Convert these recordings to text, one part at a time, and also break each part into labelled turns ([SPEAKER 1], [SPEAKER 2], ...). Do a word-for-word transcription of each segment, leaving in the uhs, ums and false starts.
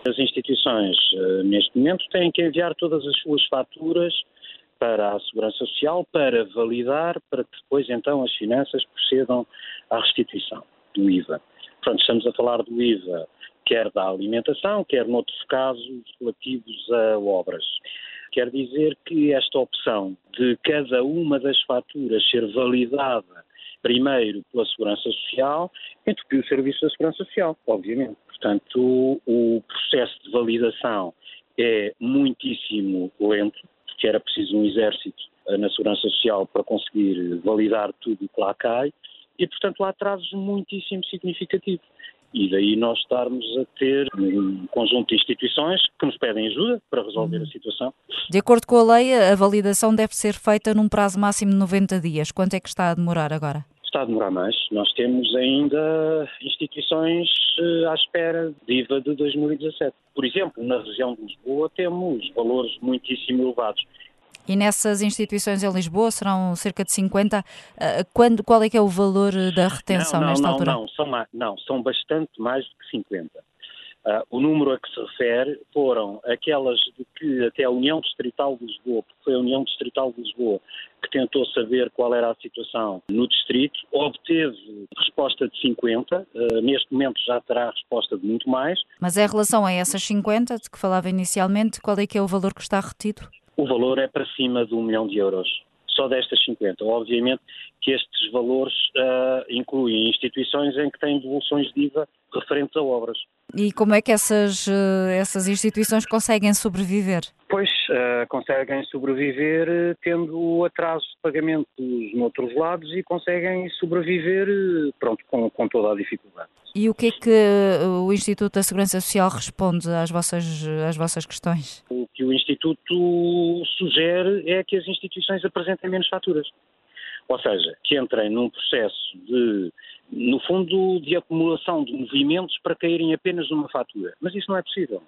[SPEAKER 1] As instituições, neste momento, têm que enviar todas as suas faturas para a Segurança Social para validar, para que depois então as finanças procedam à restituição do I V A. Portanto, estamos a falar do I V A, quer da alimentação, quer noutros casos relativos a obras. Quer dizer que esta opção de cada uma das faturas ser validada primeiro pela Segurança Social entupiu o Serviço da Segurança Social, obviamente. Portanto, o, o processo de validação é muitíssimo lento, porque era preciso um exército na Segurança Social para conseguir validar tudo o que lá cai, e, portanto, há atrasos muitíssimo significativos. E daí nós estarmos a ter um conjunto de instituições que nos pedem ajuda para resolver a situação.
[SPEAKER 2] De acordo com a lei, a validação deve ser feita num prazo máximo de noventa dias. Quanto é que está a demorar agora?
[SPEAKER 1] Está a demorar mais. Nós temos ainda instituições à espera de I V A de dois mil e dezassete. Por exemplo, na região de Lisboa temos valores muitíssimo elevados.
[SPEAKER 2] E nessas instituições em Lisboa serão cerca de cinquenta. Quando, qual é que é o valor da retenção
[SPEAKER 1] não, não,
[SPEAKER 2] nesta
[SPEAKER 1] não,
[SPEAKER 2] altura?
[SPEAKER 1] Não, são, não, são bastante mais do que cinquenta. Uh, o número a que se refere foram aquelas de que até a União Distrital de Lisboa, porque foi a União Distrital de Lisboa que tentou saber qual era a situação no distrito, obteve resposta de cinquenta, uh, neste momento já terá resposta de muito mais.
[SPEAKER 2] Mas em relação a essas cinquenta de que falava inicialmente, qual é que é o valor que está retido?
[SPEAKER 1] O valor é para cima de um milhão de euros, só destas cinquenta. Obviamente que estes valores uh, incluem instituições em que têm devoluções de I V A referentes a obras.
[SPEAKER 2] E como é que essas, essas instituições conseguem sobreviver?
[SPEAKER 1] Pois, uh, conseguem sobreviver uh, tendo atrasos de pagamentos noutros lados e conseguem sobreviver uh, pronto, com, com toda a dificuldade.
[SPEAKER 2] E o que é que o Instituto da Segurança Social responde às vossas, às vossas questões?
[SPEAKER 1] O que o Instituto sugere é que as instituições apresentem menos faturas. Ou seja, que entrem num processo de, no fundo, de acumulação de movimentos para caírem apenas numa fatura. Mas isso não é possível.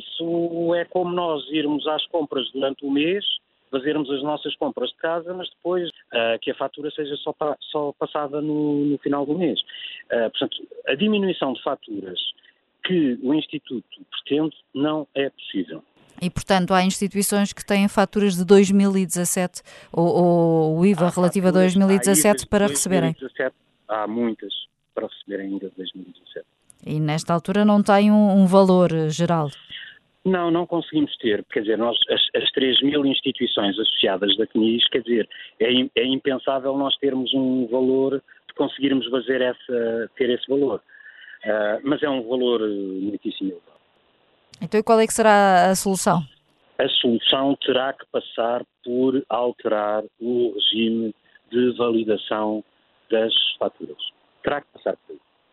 [SPEAKER 1] Isso é como nós irmos às compras durante o mês, fazermos as nossas compras de casa, mas depois uh, que a fatura seja só, pa, só passada no, no final do mês. Uh, portanto, a diminuição de faturas que o Instituto pretende não é possível.
[SPEAKER 2] E, portanto, há instituições que têm faturas de dois mil e dezassete ou, ou o I V A há relativo faturas, a dois mil e dezassete para receberem?
[SPEAKER 1] dois mil e dezassete, há muitas para receberem ainda de dois mil e dezassete.
[SPEAKER 2] E nesta altura não tem um, um valor geral?
[SPEAKER 1] Não, não conseguimos ter. Quer dizer, nós, as, as três mil instituições associadas da C N I S, quer dizer, é, é impensável nós termos um valor, de conseguirmos fazer essa, ter esse valor. Uh, mas é um valor muitíssimo elevado.
[SPEAKER 2] Então, e qual é que será a solução?
[SPEAKER 1] A solução terá que passar por alterar o regime de validação das faturas. Terá que passar por isso.